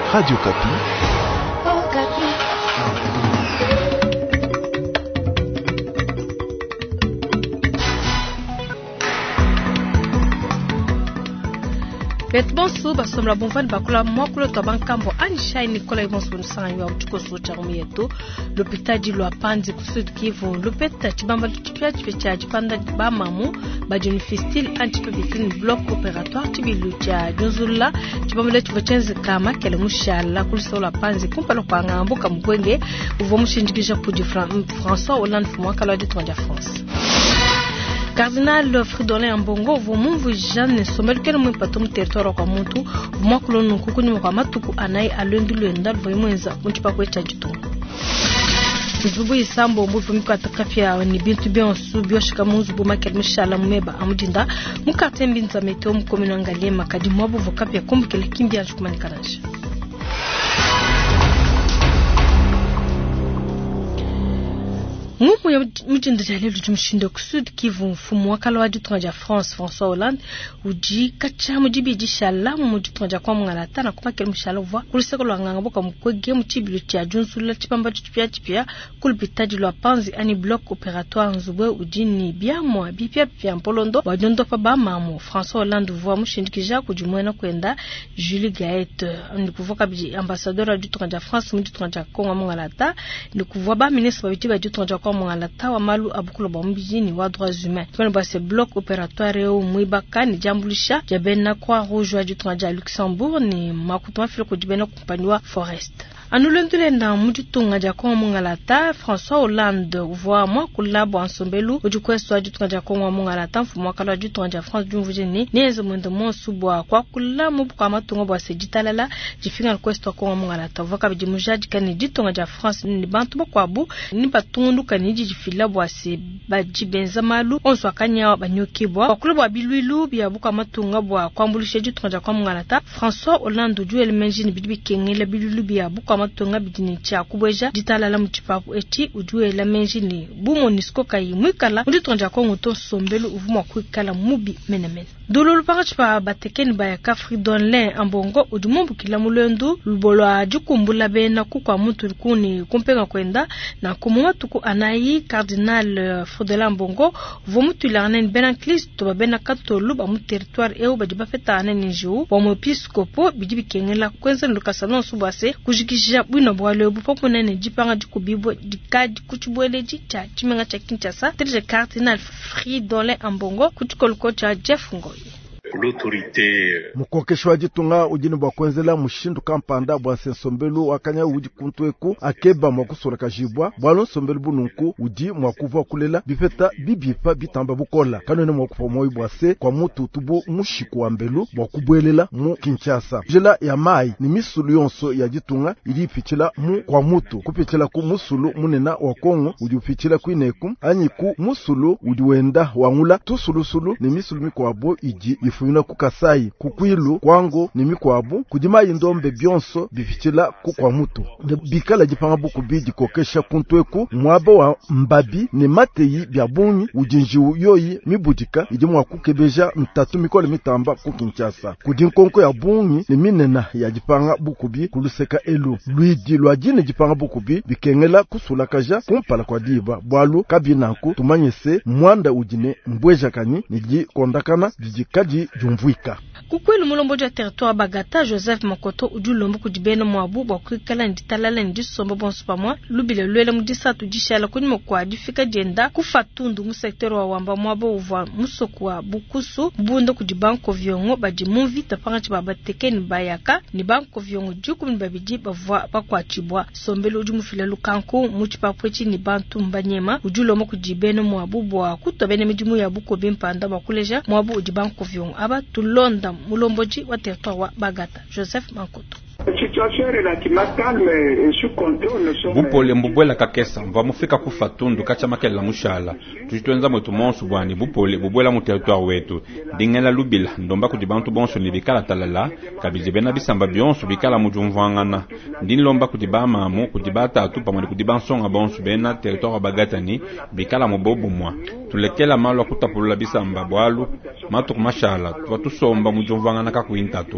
Radio Kapi. Oh, Kapi. Betbonso basomla bonvan bakula mokolo tabankambo anishai Nicola Ibonso nsanyo wa uchukoso charumi yetu l'hôpital di Lwapanzi kusud Kivu l'hôpital chibamba chipya chipya chipanda bamamu bajuni festil antipebifin bloc opératoire tibilucha jonzula chibamba letu vachenze kama kele mushala kulisa Lwapanzi kumpalo kwa ngambuka mkwenge uvo mushinjikisha kudi François Hollande fumwaka lwa di Tour de France. Cardinal Fridolin Ambongo vomunvu Jeanne Sommel kele mwe patom territoire kwa muntu mwakulo nkuku ni kwa matuku anai alwendu lwenda lvoimwenza munchipa kwecha jitungu. Nzubu isambo mbu fumiko atakafia ni bintu bionsu bioshika munzubu makel mishala mumeba amudinda mukate mbinza meteo mkomino angalie makadi mwabu vokapia kumbu kele kimbia njukumani karansha. Mumu ya mjinda jalelu jumshindo kusud Kivu mfumu wakala wa Tour France François Hollande uji kacha mujibi jishala mu Tour kwa mngalata na kuma kele mshala uva kuliseko lwa ngangaboka mkwege mchibilu tia junzula chipamba chipya kulpitaji Lwapanzi ani bloc opératoire nzubwe ujini biamwa bipya mpolondo wajondo pa bamamu François Hollande uva mushindikija kujumwena kwenda Julie Gaët ni kuvoka biji ambassadeur wa Tour de France mu Tour kwa mngalata ni kuvoka ba ministre wa Tour kwa mwangalata wa malu abukulo bombijini wa droits humains kwa base bloc opératoire au mwibaka ni jambulisha jabena kwa rouge wa Tour Luxembourg ni makutwa filo kujibena kumpaniwa Forest. Anulendule na mujitunga jako mwangalata François Hollande uvoa mwa kulabo ansombelu ujukwesto wa Tour kwa mwangalata mfumwaka wa Tour de France jumvujini neze mwendo monsubwa kwa kulamu kwa matungo bwa sejitalala jifinga kwesto kwa mwangalata voka bijimujaji kani Tour de France ni bantu bakwabu ni batundu kaniji jifila bwa se bajibenza malu onso akanya banyokibwa bakulu bwa bilwilu bya buka matunga bwa kwambulisha Tour kwa mwangalata François Hollande juel menjini bidibi kengela bilwilu bya buka matunga bidini cha kubweja ditalala mutipapu eti ujuela menjini bumo nisko kai mwikala Tour kwa ngoto sombelu uvuma kwikala mubi menemene dololo parachipa batekeni bayaka Fridolin Ambongo udumumbu kila mulendu lubolwa jukumbula bena kukwa mutu kuni kumpenga kwenda na kumwa tuku anayi Cardinal Fridolin Ambongo vomutu ilanen bena Kristo babena katolu ba mu territoire eu bajiba feta anen njou ba mu episcopo bijibi kengela kwenza ndukasano subase kujikisha bwino bwale bupopo nene jipanga jikubibo dikadi kuchubweleji cha chimenga cha Kinshasa tele Cardinal Fridolin Ambongo kuchikolko cha Jeff Ngoyi. Mukokeshwaji tunga ujini bwa kwenzela mushindu kampanda bwa sensombelu wakanya uji kuntweku akeba mwakusora kajibwa bwalo sombelu bununku uji mwakuva kulela bifeta bibipa bitamba bukola kanone mwakufa moyi bwase kwa mutu tubu mushiku wa mbelu bwakubwelela mu Kinshasa jela ya mai ni misulu yonso ya jitunga ili ipichila mu kwa mutu kupichila ku musulu munena wa Kongo uji upichila kuineku anyiku musulu uji wenda wangula tusulusulu ni misulu mikwabo iji ifuna kukasai kukwilu kwango ni mikwabu kujima indombe byonso bifichila kukwa mutu bikala jipanga buku bidi kokesha kuntweku mwabo wa mbabi ni mateyi bya bunyi ujinji yoyi mibudika ijimwa kukebeja mtatu mikole mitamba ku Kinshasa kudinkonko ya bunyi ni minena ya jipanga buku bi kuluseka elu luidi lwajine jipanga buku bi bikengela kusulakaja kumpala kwa diba bwalu kabinanku tumanyese mwanda ujine mbweja kanyi niji kondakana jijikaji jumvuika kukwelu mulombojo ya territoire Bagata Joseph Makoto ujulombo kujibena mwabu bwa kwikala nditalala ndisombo bonso pamwa lubile lwela mudisatu jishala kunimo kwa difika jenda kufatundu mu secteur wa wamba mwabo uva musokwa bukusu bunda kujibanko vyongo bajimuvi tapanga chibaba tekeni bayaka ni banko vyongo juku mbabiji bavwa bakwa chibwa sombelo ujumufile lukanku muchipapwechi ni bantu mbanyema ujulombo kujibena mwabu bwa kutobene mijimu ya buko bimpanda bakuleja mwabu ujibanko vyongo aba tulonda mulomboji wa territoire wa Bagata Joseph Makoto. Bupole mbubwela kakesa mvamufika kufatundu kacha makela mushala tujitwenza mwetu monsu bwani bupole bubwela mu territoire wetu dingela lubila ndomba kudibantu bonso ni bikala talala kabizibena bisamba byonso bikala mujumvangana ndini lomba kudibama mu kudibata atu pamwe kudibansonga bonso bena territoire Bagata ni bikala mu bobu mwa tulekela malo kutapulula bisamba bwalu matu mashala tuvatusomba mujumvangana ka kuintatu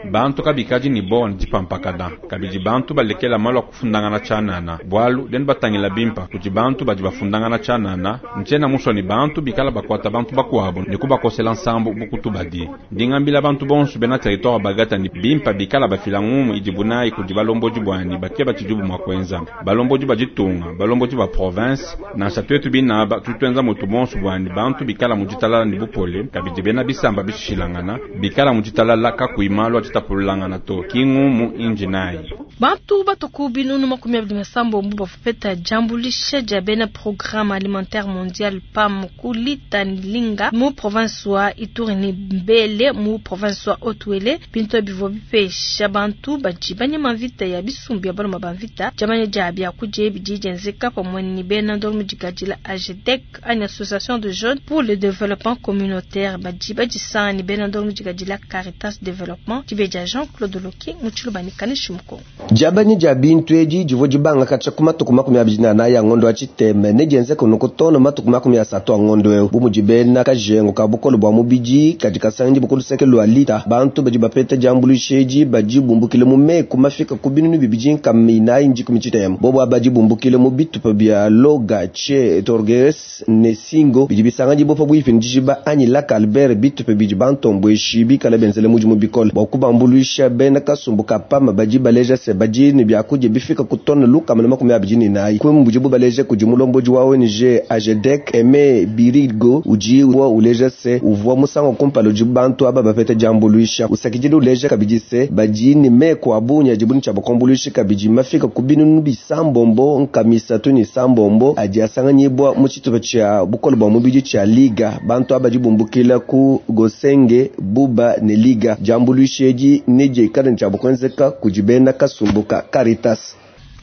bantu kabikaji ni bon dipampakada kabiji bantu balekela malo kufundangana chanana bwalu den batangila bimpa kuti bantu baji bafundangana chanana nchena muso ni bantu bikala bakwata bantu bakwabo nikuba kosela nsambu bukutubadi ndingambila bantu bonsu bena territoire bagata ni bimpa bikala bafilangumu idibunai kuti balomboji bwani bakia bachijubu mwakwenza balomboji bajitunga balomboji ba province na satwetu binaba tutwenza mutu bonsu bwani bantu bikala mujitalala ni bupole kabiji bena bisamba bishilangana bikala mujitalala kakuimalo atitapulangana to kingumu injinai bantu batoku binunu makumi abdi masambo mbuba fupeta jambulisha jabena programme alimentaire mondial PAM kulita nilinga mu province wa Ituri ni Mbele mu province wa Otwele binto bivo bipesha bantu bajibanye mavita ya bisumbi abalo mabavita jamanye jabia kuje bijijenzeka pomweni bena ndolmu jikajila AGEDEC une association de jeunes pour le développement communautaire bajisani bena ndolmu jikajila Caritas Développement tibeja Jean-Claude Loki muchulubani kanishumuko jabani jabintu eji jivo jibanga kachakuma tukuma kumyabijina na ya ngondo achiteme nejenze kunokotona matukuma kumyasato ngondo bumujibena kajengo kabukolo bwa mubiji katika sanji bukulu seke lwa lita bantu bajibapeta jambulisheji bajibumbukile mumeku mafika kubinunu bibijin kamina inji kumichitema bobo abajibumbukile mubitu pabia loga che torges nesingo bijibisanga jibo bwifin jiba ani la Albert bitu pabiji bantombo eshibi kala benzele mujimu bikola bakubambulisha bena kasumbuka pama bajibaleja se bajini byakuje bifika kutona luka malama kumya bijini nayi kwe mujibu baleje kujimulomboji wa ONG AGEDEC eme birigo uji wa uleja se uvwa musango kumpalo jibantu aba bapete jambulisha usakijidi uleja kabijise bajini meko abunya jibuni chabakombulisha kabiji mafika kubinu nubi sambombo nkamisa tuni sambombo ajiasanga nyibwa muchitupa cha bukolo bwa mubiji cha liga bantu aba jibumbukila ku gosenge buba ne liga jambulisheji neje ikada chabakwenzeka kujibena kasumbuka Caritas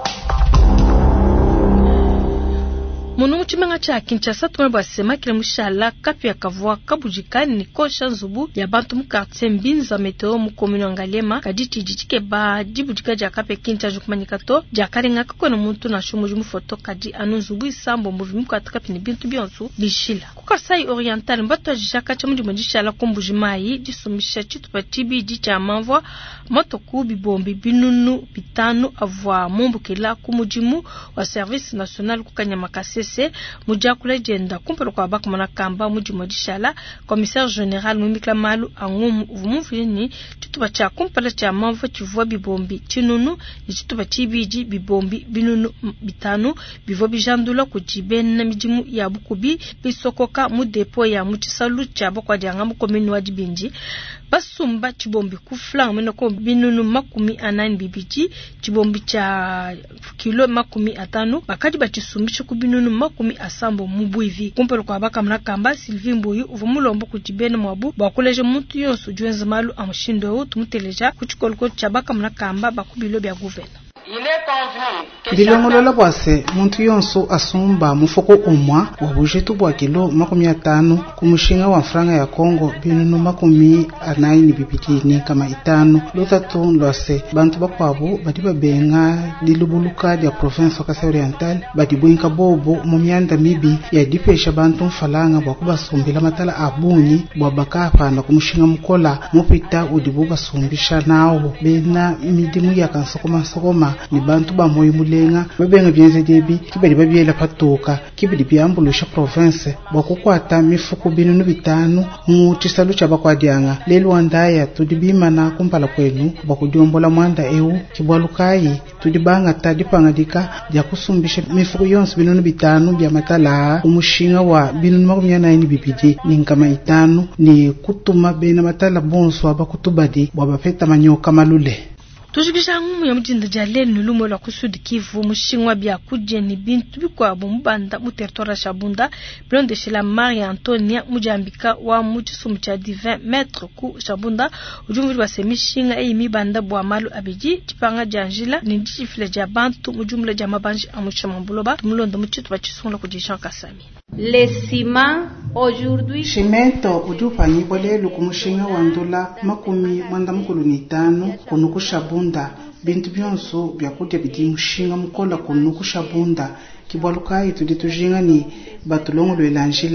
munu mchimanga cha Kinshasa tumeba sema kile mushala kapi ya kavua kabujikani ni kosha nzubu ya bantu mu quartier Mbinza meteo mu commune Ngalema kaditi jitike ba dibujika ja kapi Kinshasa jukumanikato ja karenga kakona muntu na shumuju mu foto kadi anu nzubu isambo mu vimu kataka pini bintu bionsu bishila kukasai oriental mbato jaka cha mundi mjishala kumbujimai jisumisha chitu pa tibi jicha manvwa motoku bibombi binunu bitanu avwa mumbukila kumujimu wa service national kukanya makase mujakule jenda kumpelo kwa bak mona kamba mujimodishala commissaire général Mumikla Malu angum vumuvini tutuba cha kumpela cha manvo chivwa bibombi chinunu chituba chibiji bibombi binunu bitanu bivo bijandula kujibena na mijimu ya bukubi bisokoka mu depo ya muchisalu cha bokwa janga mu commune wa Dibinji basumba chibombi kufla mena ko binunu makumi anani bibiji chibombi cha kilo makumi atanu bakati bachisumbisha kubinunu makumi asambo mubwivi kumpelo kwa baka mnakamba Sylvie Mbuyu uvumulombo kujibena mwabu bakuleje muntu yonso juenza malu amushindo hu tumuteleja kuchikolko cha baka mnakamba bakubilo bya guvena Bilongolola bwase muntu yonso asumba mufoko umwa wabujetu bwa kilo 50 kumushinga wa franga ya Kongo binunu 49 bibitini kama 5 lotatu lwase bantu bakwabo badiba benga lilubuluka ya province wa Kasai Oriental badibwinka bobo mu myanda mibi ya dipesha bantu mfalanga bwakuba sumbila matala abunyi bwa bakapa na kumushinga mukola mupita udibuba sumbisha nawo bena midimu ya kansokoma sokoma ni bantu ba moyo mulenga bebenga byenze debi kibali babyela patoka kibali byambulusha province bakukwata mifuko binunu bitanu mu chisalu cha bakwadyanga lelo andaya tudibimana kumpala kwenu bakudyombola mwanda ewu kibwalukai tudibanga tadipangadika ya kusumbisha mifuko yonse binunu bitanu bya matala umushinga wa binunu 49 bibidi ninkama 5 ni kutuma bena matala bonso abakutubadi bwabapeta manyoka malule tujibisha ngumu ya mjinda jaleli nulumo la kusudi Kivu mushingwa bya kujeni bintu bikwa bombanda mu territoire Shabunda blonde chez la Marie Antonia mujambika wa mujisumu cha 20 metres ku Shabunda ujumuri wa semishinga eyimi banda bwa malu abiji tipanga janjila ni difile ja bantu mujumla ja mabanji amushamambuloba mulondo muchitu bachisungla kujisha Kasami les ciments aujourd'hui cimento ujupani bolelo kumushinga wa ndula makumi mwanda mukulu ni 5 kunuku Shabunda bintu byonso byakudya bidi mushinga mukola kunuku Shabunda kibwalukai tuditujinga ni batulongo lwelanjila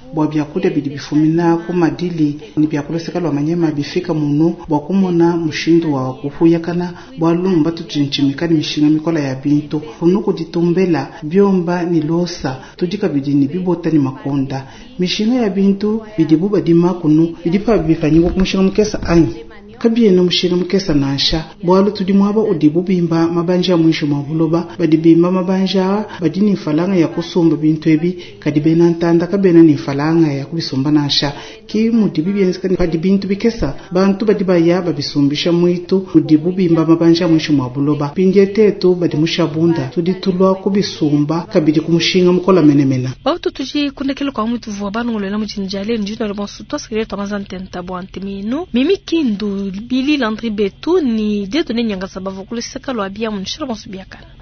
bwa byakuda bidi bifumina ku madili ni byakuloseka lwa manyema bifika muno bwa kumona mushindo wa kuhuyakana bwa lumba tutinchimikani mishinga mikola ya bintu runuku ditumbela byomba ni losa tudika bidi ni bibota ni makonda mishinga ya bintu bidi buba dima kunu bidi pa bifanyiwa kumushinga mkesa anyi kabiye no mushinga mkesa nasha bwalo tudimwaba udibu bimba mabanja mwisho mabuloba badibimba mabanja badini falanga ya kusumba bintu ebi kadibena ntanda kabena ni falanga ya kubisumba nasha ki mudibi byenska ni bintu bikesa bantu badibaya babisumbisha mwitu udibu bimba mabanja mwisho mabuloba pinje tetu badimushabunda tuditulwa kubisumba kabidi kumushinga mukola menemena bautu tuji kunekelo kwa mwitu vwa banu ngolela mujinjale njino le bonsu toskele tamazantenta bwantimino mimi kindu Billy Landry Betu ni de donner nyanga sababu kuliseka lo abia munshira bonsu biakana